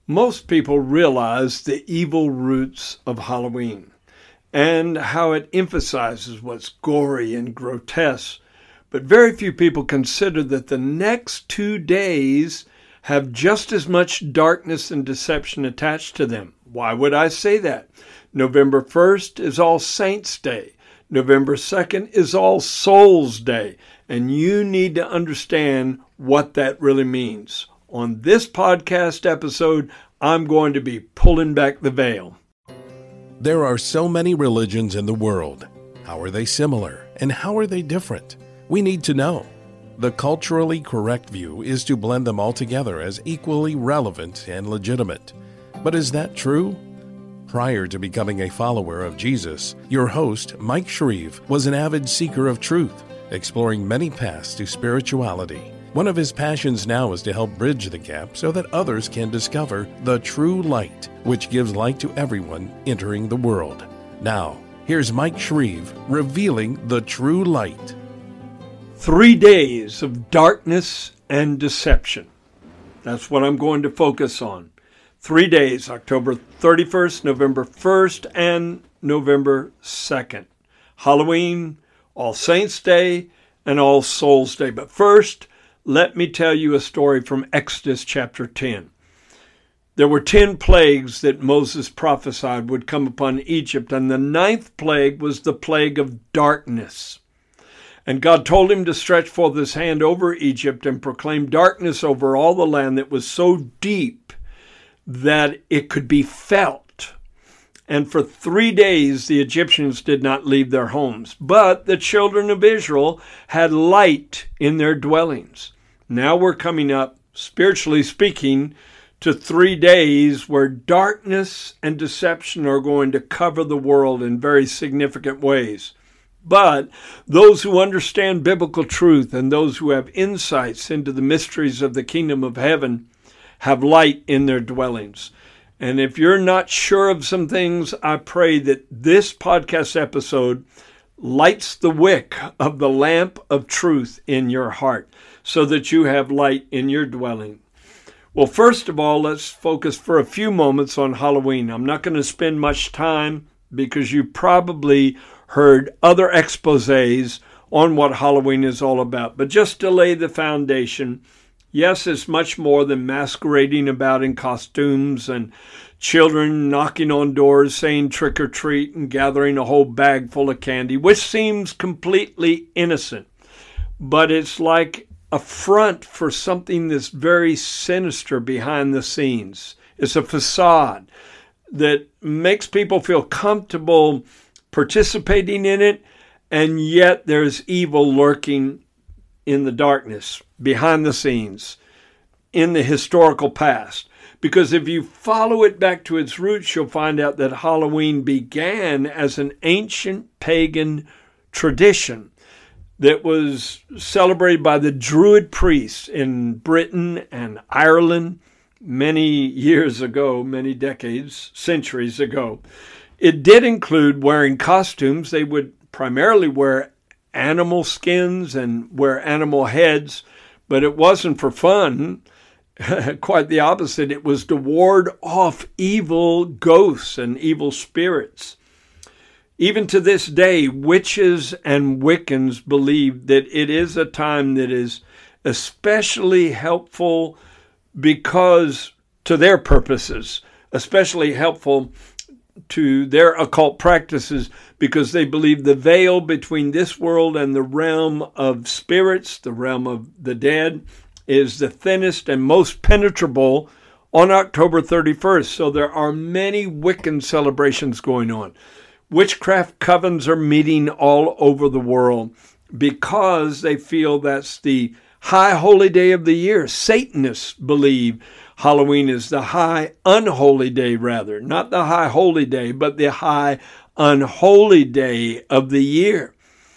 Most people realize the evil roots of Halloween and how it emphasizes what's gory and grotesque, but very few people consider that the next 2 days have just as much darkness and deception attached to them. Why would I say that? November 1st is All Saints' Day. November 2nd is All Souls' Day, and you need to understand what that really means. On this podcast episode, I'm going to be pulling back the veil. There are so many religions in the world. How are they similar, and how are they different? We need to know. The culturally correct view is to blend them all together as equally relevant and legitimate. But is that true? Prior to becoming a follower of Jesus, your host, Mike Shreve, was an avid seeker of truth, exploring many paths to spirituality. One of his passions now is to help bridge the gap so that others can discover the true light, which gives light to everyone entering the world. Now, here's Mike Shreve revealing the true light. 3 days of darkness and deception. That's what I'm going to focus on. 3 days, October 31st, November 1st, and November 2nd. Halloween, All Saints' Day, and All Souls' Day. But first, let me tell you a story from Exodus chapter 10. There were 10 plagues that Moses prophesied would come upon Egypt, and the 9th plague was the plague of darkness. And God told him to stretch forth his hand over Egypt and proclaim darkness over all the land that was so deep that it could be felt. And for 3 days the Egyptians did not leave their homes, but the children of Israel had light in their dwellings. Now we're coming up, spiritually speaking, to 3 days where darkness and deception are going to cover the world in very significant ways. But those who understand biblical truth and those who have insights into the mysteries of the kingdom of heaven have light in their dwellings. And if you're not sure of some things, I pray that this podcast episode lights the wick of the lamp of truth in your heart so that you have light in your dwelling. Well, first of all, let's focus for a few moments on Halloween. I'm not going to spend much time because you probably heard other exposés on what Halloween is all about. But just to lay the foundation, yes, it's much more than masquerading about in costumes and children knocking on doors saying trick or treat and gathering a whole bag full of candy, which seems completely innocent. But it's like a front for something that's very sinister behind the scenes. It's a facade that makes people feel comfortable participating in it, and yet there's evil lurking in the darkness, behind the scenes, in the historical past. Because if you follow it back to its roots, you'll find out that Halloween began as an ancient pagan tradition that was celebrated by the Druid priests in Britain and Ireland many years ago, many decades, centuries ago. It did include wearing costumes. They would primarily wear animal skins and wear animal heads, but it wasn't for fun. Quite the opposite. It was to ward off evil ghosts and evil spirits. Even to this day, witches and Wiccans believe that it is a time that is especially helpful because, to their purposes, especially helpful to their occult practices, because they believe the veil between this world and the realm of spirits, the realm of the dead, is the thinnest and most penetrable on October 31st. So there are many Wiccan celebrations going on. Witchcraft covens are meeting all over the world because they feel that's the high holy day of the year. Satanists believe Halloween is the high unholy day, rather. Not the high holy day, but the high unholy day of the year.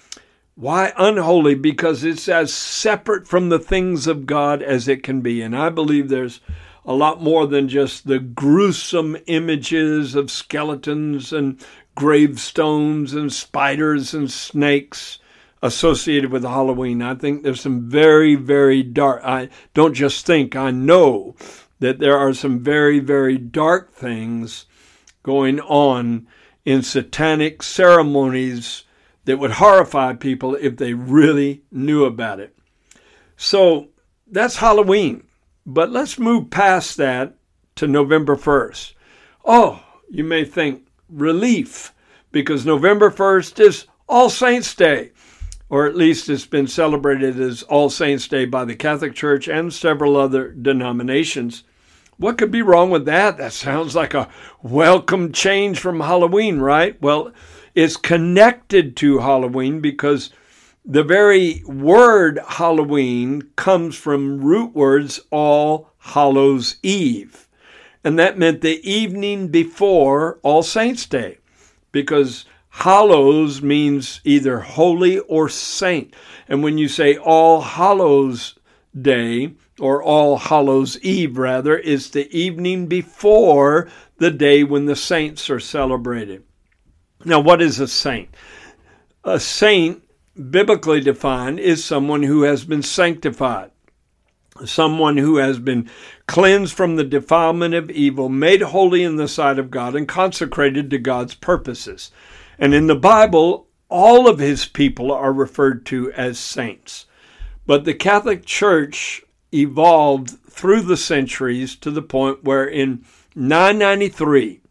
Why unholy? Because it's as separate from the things of God as it can be. And I believe there's a lot more than just the gruesome images of skeletons and gravestones and spiders and snakes associated with Halloween. I think there's some very, very dark, I don't just think, I know that there are some very, very dark things going on in satanic ceremonies that would horrify people if they really knew about it. So that's Halloween. But let's move past that to November 1st. Oh, you may think relief, because November 1st is All Saints' Day, or at least it's been celebrated as All Saints' Day by the Catholic Church and several other denominations. What could be wrong with that? That sounds like a welcome change from Halloween, right? Well, it's connected to Halloween because the very word Halloween comes from root words All Hallows Eve. And that meant the evening before All Saints' Day, because Hallows means either holy or saint. And when you say All Hallows Day, or All Hallows Eve rather, is the evening before the day when the saints are celebrated. Now, what is a saint? A saint, biblically defined, is someone who has been sanctified, someone who has been cleansed from the defilement of evil, made holy in the sight of God, and consecrated to God's purposes. And in the Bible, all of his people are referred to as saints. But the Catholic Church evolved through the centuries to the point where in 993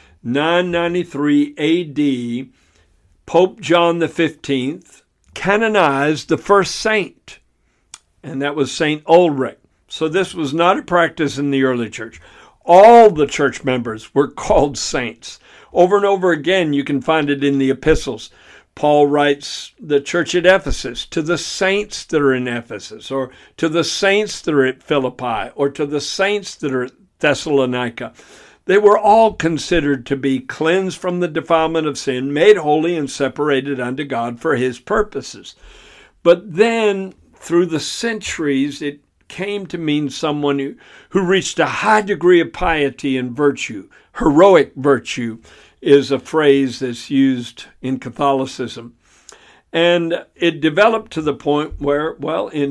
AD, Pope John XV canonized the first saint, and that was St. Ulrich. So this was not a practice in the early church. All the church members were called saints. Over and over again, you can find it in the epistles. Paul writes the church at Ephesus, to the saints that are in Ephesus, or to the saints that are at Philippi, or to the saints that are at Thessalonica. They were all considered to be cleansed from the defilement of sin, made holy and separated unto God for his purposes. But then, through the centuries, it came to mean someone who reached a high degree of piety and virtue. Heroic virtue is a phrase that's used in Catholicism. And it developed to the point where, well, in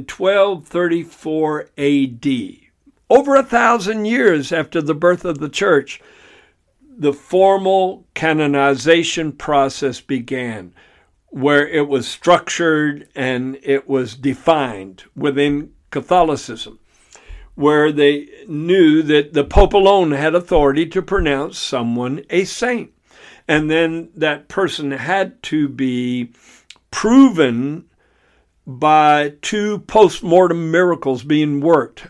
1234 AD, over 1,000 years after the birth of the church, the formal canonization process began, where it was structured and it was defined within Catholicism, where they knew that the Pope alone had authority to pronounce someone a saint. And then that person had to be proven by 2 post-mortem miracles being worked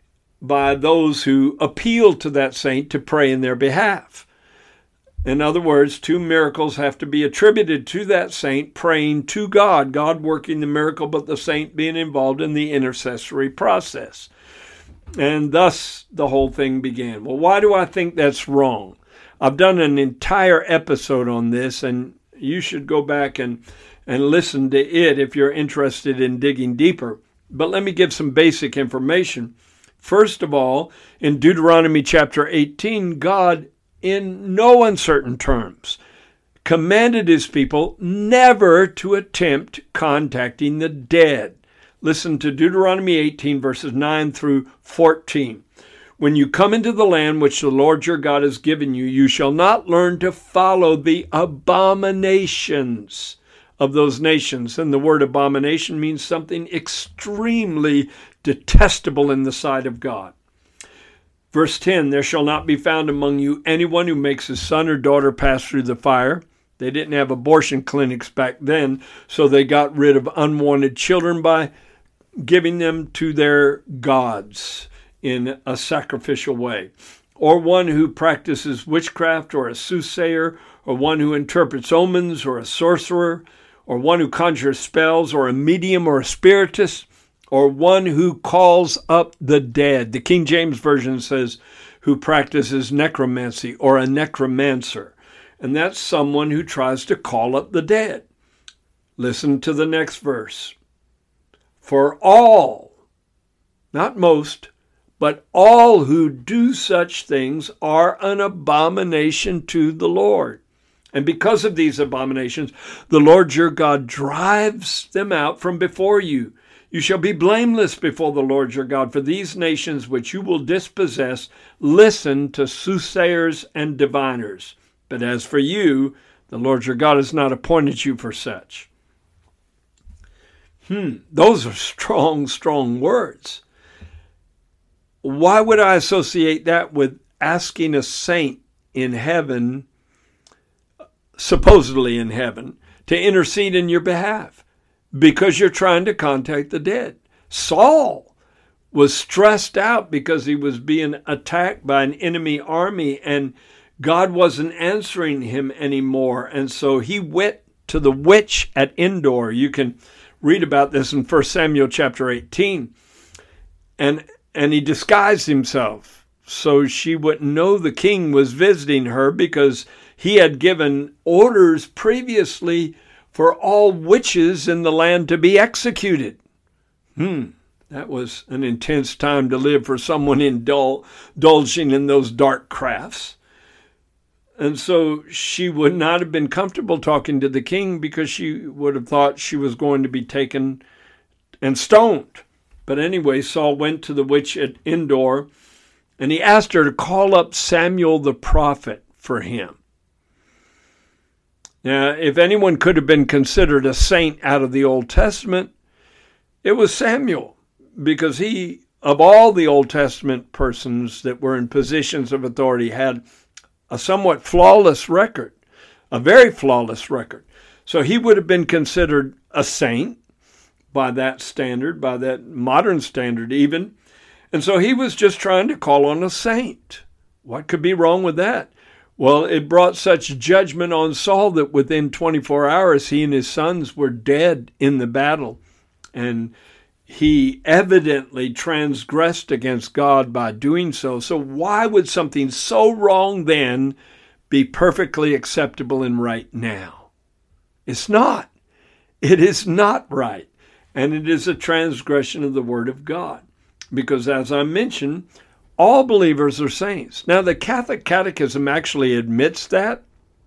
by those who appealed to that saint to pray in their behalf. In other words, 2 miracles have to be attributed to that saint praying to God, God working the miracle, but the saint being involved in the intercessory process. And thus the whole thing began. Well, why do I think that's wrong? I've done an entire episode on this, and you should go back and listen to it if you're interested in digging deeper. But let me give some basic information. First of all, in Deuteronomy chapter 18, God, in no uncertain terms, commanded his people never to attempt contacting the dead. Listen to Deuteronomy 18, verses 9 through 14. When you come into the land which the Lord your God has given you, you shall not learn to follow the abominations of those nations. And the word abomination means something extremely detestable in the sight of God. Verse 10, there shall not be found among you anyone who makes his son or daughter pass through the fire. They didn't have abortion clinics back then, so they got rid of unwanted children by giving them to their gods in a sacrificial way. Or one who practices witchcraft, or a soothsayer, or one who interprets omens, or a sorcerer, or one who conjures spells, or a medium or a spiritist, or one who calls up the dead. The King James Version says who practices necromancy, or a necromancer. And that's someone who tries to call up the dead. Listen to the next verse. For all, not most, but all who do such things are an abomination to the Lord. And because of these abominations, the Lord your God drives them out from before you. You shall be blameless before the Lord your God, for these nations which you will dispossess listen to soothsayers and diviners. But as for you, the Lord your God has not appointed you for such. Those are strong, strong words. Why would I associate that with asking a saint in heaven, supposedly in heaven, to intercede in your behalf? Because you're trying to contact the dead. Saul was stressed out because he was being attacked by an enemy army and God wasn't answering him anymore. And so he went to the witch at Endor. You can read about this in 1 Samuel chapter 18. And he disguised himself so she wouldn't know the king was visiting her, because he had given orders previously for all witches in the land to be executed. That was an intense time to live for someone indulging in those dark crafts. And so she would not have been comfortable talking to the king, because she would have thought she was going to be taken and stoned. But anyway, Saul went to the witch at Endor, and he asked her to call up Samuel the prophet for him. Now, if anyone could have been considered a saint out of the Old Testament, it was Samuel, because he, of all the Old Testament persons that were in positions of authority, had a somewhat flawless record, a very flawless record. So he would have been considered a saint by that standard, by that modern standard even. And so he was just trying to call on a saint. What could be wrong with that? Well, it brought such judgment on Saul that within 24 hours, he and his sons were dead in the battle. And he evidently transgressed against God by doing so. So why would something so wrong then be perfectly acceptable and right now? It's not. It is not right. And it is a transgression of the Word of God. Because as I mentioned, all believers are saints. Now, the Catholic Catechism actually admits that.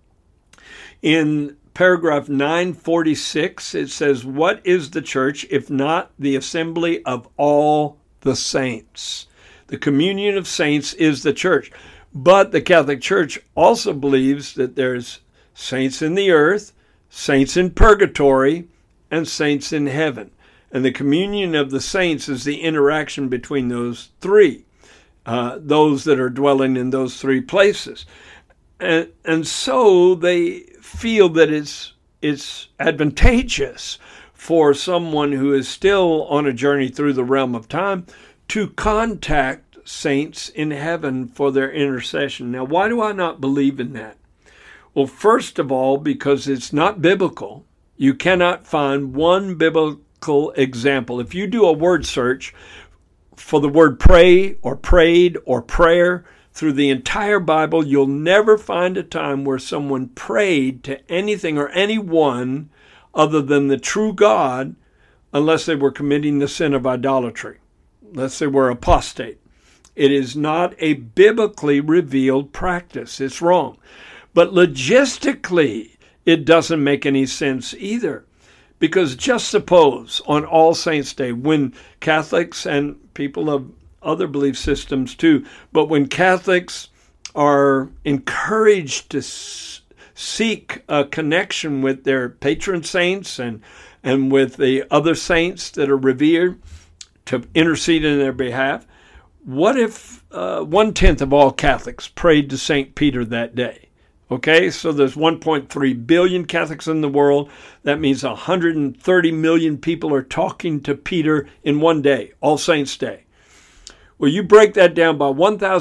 In paragraph 946, it says, "What is the church if not the assembly of all the saints?" The communion of saints is the church. But the Catholic Church also believes that there's saints in the earth, saints in purgatory, and saints in heaven. And the communion of the saints is the interaction between those three, those that are dwelling in those three places. And so they feel that it's advantageous for someone who is still on a journey through the realm of time to contact saints in heaven for their intercession. Now, why do I not believe in that? Well, first of all, because it's not biblical. You cannot find one biblical example. If you do a word search for the word pray or prayed or prayer through the entire Bible, you'll never find a time where someone prayed to anything or anyone other than the true God, unless they were committing the sin of idolatry, unless they were apostate. It is not a biblically revealed practice. It's wrong. But logistically, it doesn't make any sense either. Because just suppose on All Saints' Day, when Catholics and people of other belief systems too, but when Catholics are encouraged to seek a connection with their patron saints and with the other saints that are revered to intercede in their behalf, what if 1/10 of all Catholics prayed to St. Peter that day? Okay, so there's 1.3 billion Catholics in the world. That means 130 million people are talking to Peter in one day, All Saints' Day. Well, you break that down by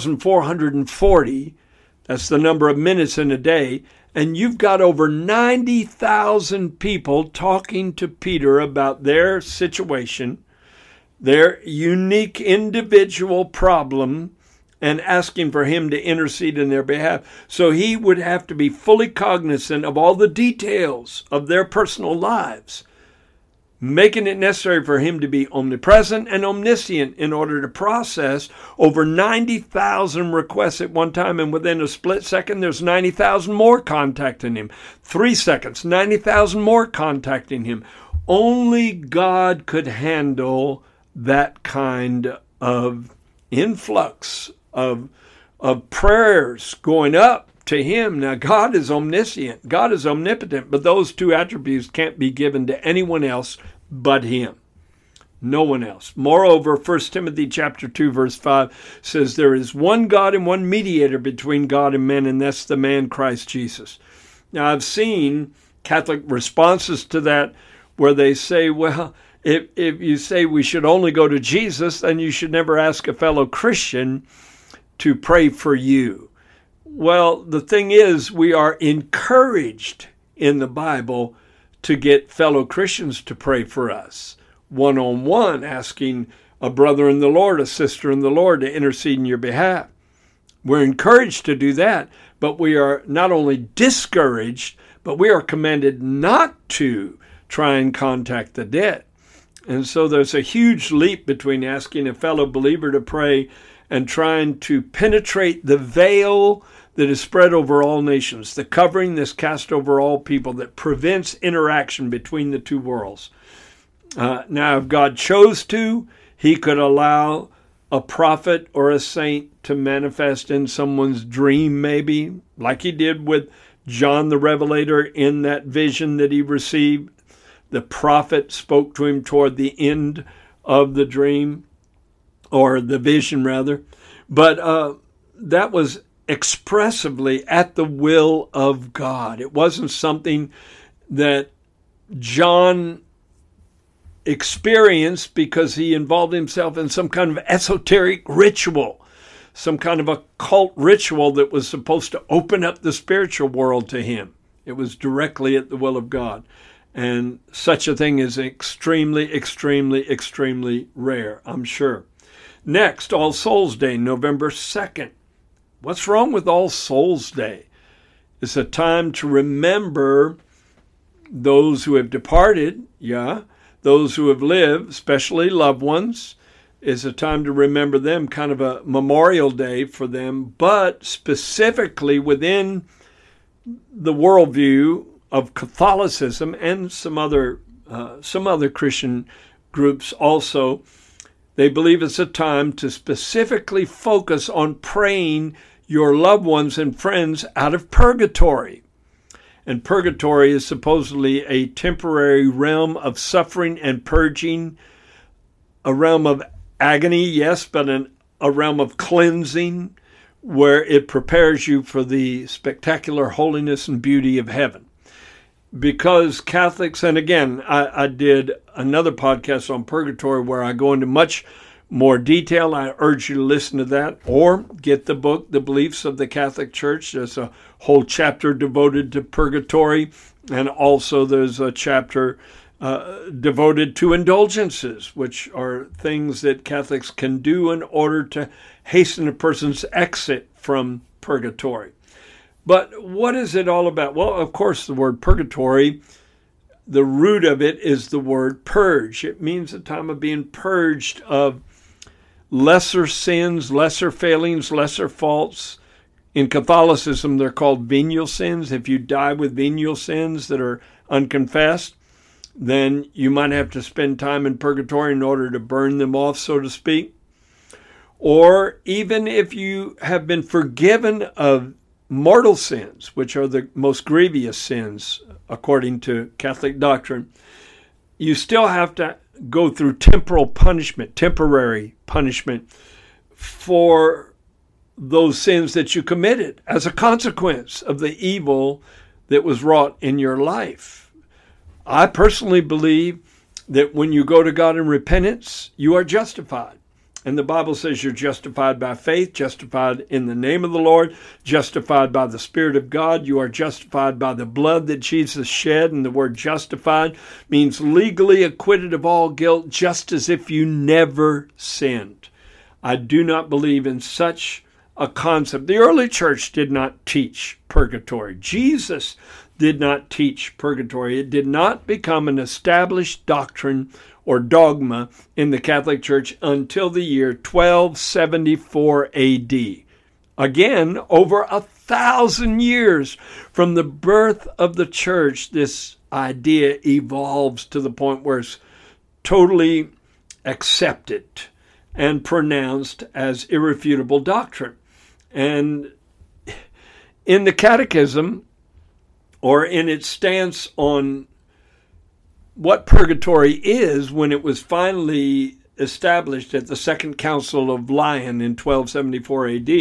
1,440, that's the number of minutes in a day, and you've got over 90,000 people talking to Peter about their situation, their unique individual problem, and asking for him to intercede in their behalf. So he would have to be fully cognizant of all the details of their personal lives, making it necessary for him to be omnipresent and omniscient in order to process over 90,000 requests at one time. And within a split second, there's 90,000 more contacting him. 3 seconds, 90,000 more contacting him. Only God could handle that kind of influx of prayers going up to him. Now, God is omniscient. God is omnipotent, but those two attributes can't be given to anyone else but him. No one else. Moreover, 1 Timothy chapter 2, verse 5 says, there is one God and one mediator between God and men, and that's the man Christ Jesus. Now, I've seen Catholic responses to that where they say, well, if you say we should only go to Jesus, then you should never ask a fellow Christian to pray for you. Well, the thing is, we are encouraged in the Bible to get fellow Christians to pray for us, one-on-one, asking a brother in the Lord, a sister in the Lord to intercede in your behalf. We're encouraged to do that, but we are not only discouraged, but we are commanded not to try and contact the dead. And so there's a huge leap between asking a fellow believer to pray and trying to penetrate the veil that is spread over all nations, the covering that's cast over all people that prevents interaction between the two worlds. Now, if God chose to, he could allow a prophet or a saint to manifest in someone's dream, maybe, like he did with John the Revelator in that vision that he received. The prophet spoke to him toward the end of the dream, or the vision rather. But that was expressively at the will of God. It wasn't something that John experienced because he involved himself in some kind of esoteric ritual, some kind of occult ritual that was supposed to open up the spiritual world to him. It was directly at the will of God. And such a thing is extremely, extremely, extremely rare, I'm sure. Next, All Souls Day, November 2nd. What's wrong with All Souls Day? It's a time to remember those who have departed, those who have lived, especially loved ones. It's a time to remember them, kind of a memorial day for them, but specifically within the worldview of Catholicism and some other Christian groups also. They believe it's a time to specifically focus on praying your loved ones and friends out of purgatory. And purgatory is supposedly a temporary realm of suffering and purging, a realm of agony, yes, but a realm of cleansing where it prepares you for the spectacular holiness and beauty of heaven. Because Catholics, and again, I did another podcast on purgatory where I go into much more detail. I urge you to listen to that or get the book, The Beliefs of the Catholic Church. There's a whole chapter devoted to purgatory, and also there's a chapter devoted to indulgences, which are things that Catholics can do in order to hasten a person's exit from purgatory. But what is it all about? Well, of course, the word purgatory, the root of it is the word purge. It means a time of being purged of lesser sins, lesser failings, lesser faults. In Catholicism, they're called venial sins. If you die with venial sins that are unconfessed, then you might have to spend time in purgatory in order to burn them off, so to speak. Or even if you have been forgiven of mortal sins, which are the most grievous sins, according to Catholic doctrine, you still have to go through temporary punishment for those sins that you committed as a consequence of the evil that was wrought in your life. I personally believe that when you go to God in repentance, you are justified. And the Bible says you're justified by faith, justified in the name of the Lord, justified by the Spirit of God. You are justified by the blood that Jesus shed. And the word justified means legally acquitted of all guilt, just as if you never sinned. I do not believe in such a concept. The early church did not teach purgatory. Jesus did not teach purgatory. It did not become an established doctrine or dogma in the Catholic Church until the year 1274 AD. Again, over 1,000 years from the birth of the church, this idea evolves to the point where it's totally accepted and pronounced as irrefutable doctrine. And in the Catechism, or in its stance on what purgatory is, when it was finally established at the Second Council of Lyon in 1274 AD,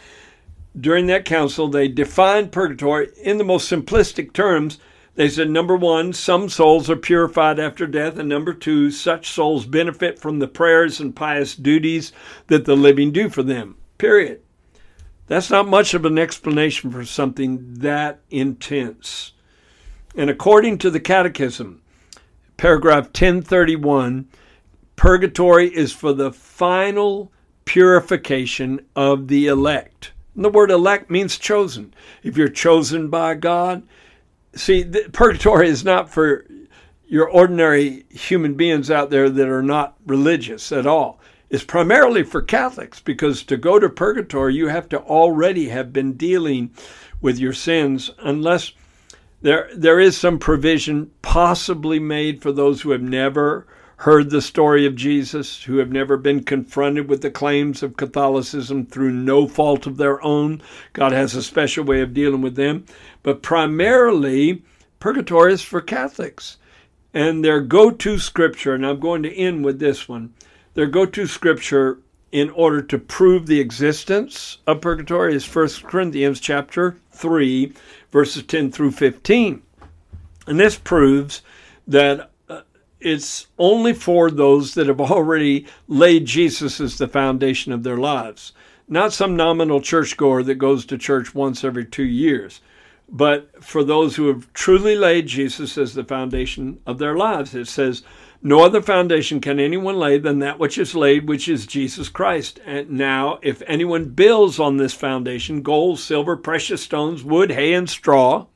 during that council, they defined purgatory in the most simplistic terms. They said, number one, some souls are purified after death, and number two, such souls benefit from the prayers and pious duties that the living do for them, period. That's not much of an explanation for something that intense. And according to the Catechism, paragraph 1031, purgatory is for the final purification of the elect. And the word elect means chosen. If you're chosen by God, see, purgatory is not for your ordinary human beings out there that are not religious at all. It's primarily for Catholics, because to go to purgatory, you have to already have been dealing with your sins, unless there is some provision possibly made for those who have never heard the story of Jesus, who have never been confronted with the claims of Catholicism through no fault of their own. God has a special way of dealing with them. But primarily, purgatory is for Catholics. And their go-to scripture, and I'm going to end with this one, their go-to scripture in order to prove the existence of purgatory is 1 Corinthians chapter 3, verses 10 through 15. And this proves that it's only for those that have already laid Jesus as the foundation of their lives. Not some nominal churchgoer that goes to church once every 2 years, but for those who have truly laid Jesus as the foundation of their lives. It says, no other foundation can anyone lay than that which is laid, which is Jesus Christ. And now, if anyone builds on this foundation, gold, silver, precious stones, wood, hay, and straw,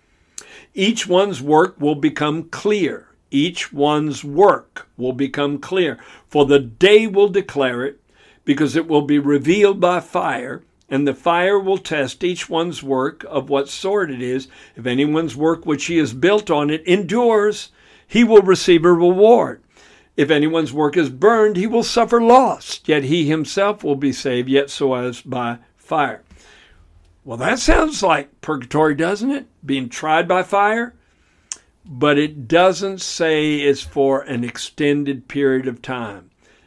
each one's work will become clear. Each one's work will become clear, for the day will declare it, because it will be revealed by fire, and the fire will test each one's work of what sort it is. If anyone's work which he has built on it endures, he will receive a reward. If anyone's work is burned, he will suffer loss, yet he himself will be saved, yet so as by fire. Well, that sounds like purgatory, doesn't it? Being tried by fire? But it doesn't say it's for an extended period of time.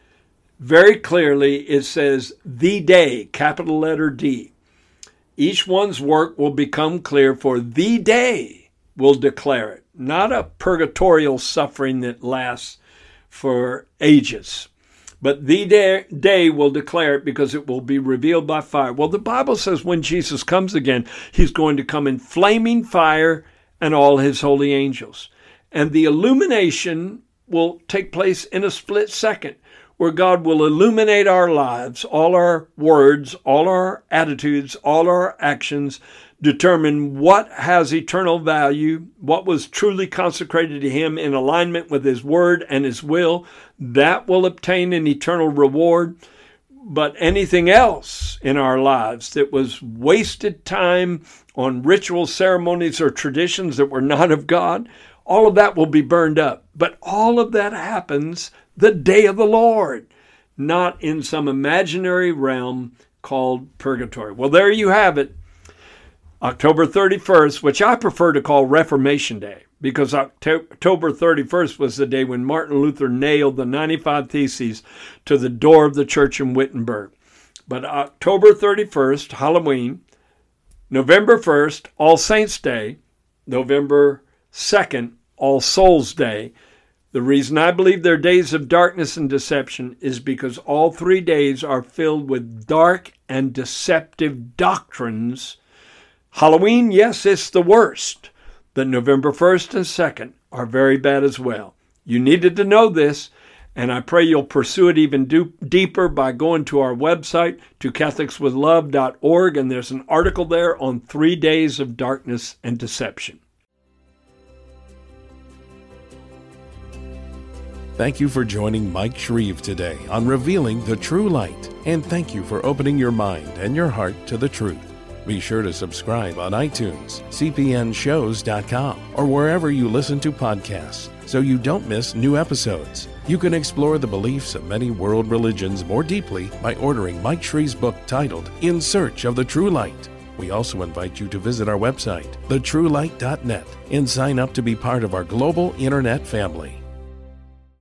Very clearly, it says the day, capital letter D. Each one's work will become clear, for the day will declare it. Not a purgatorial suffering that lasts for ages. But the day will declare it, because it will be revealed by fire. Well, the Bible says when Jesus comes again, he's going to come in flaming fire and all his holy angels. And the illumination will take place in a split second, where God will illuminate our lives, all our words, all our attitudes, all our actions, determine what has eternal value, what was truly consecrated to him in alignment with his word and his will. That will obtain an eternal reward. But anything else in our lives that was wasted time on ritual ceremonies or traditions that were not of God, all of that will be burned up. But all of that happens the day of the Lord, not in some imaginary realm called purgatory. Well, there you have it. October 31st, which I prefer to call Reformation Day, because October 31st was the day when Martin Luther nailed the 95 Theses to the door of the church in Wittenberg. But October 31st, Halloween, November 1st, All Saints' Day, November 2nd, All Souls' Day. The reason I believe they're days of darkness and deception is because all 3 days are filled with dark and deceptive doctrines. Halloween, yes, it's the worst, but November 1st and 2nd are very bad as well. You needed to know this, and I pray you'll pursue it even deeper by going to our website, to CatholicsWithLove.org, and there's an article there on 3 days of darkness and deception. Thank you for joining Mike Shreve today on Revealing the True Light, and thank you for opening your mind and your heart to the truth. Be sure to subscribe on iTunes, cpnshows.com, or wherever you listen to podcasts so you don't miss new episodes. You can explore the beliefs of many world religions more deeply by ordering Mike Shree's book titled In Search of the True Light. We also invite you to visit our website, thetruelight.net, and sign up to be part of our global internet family.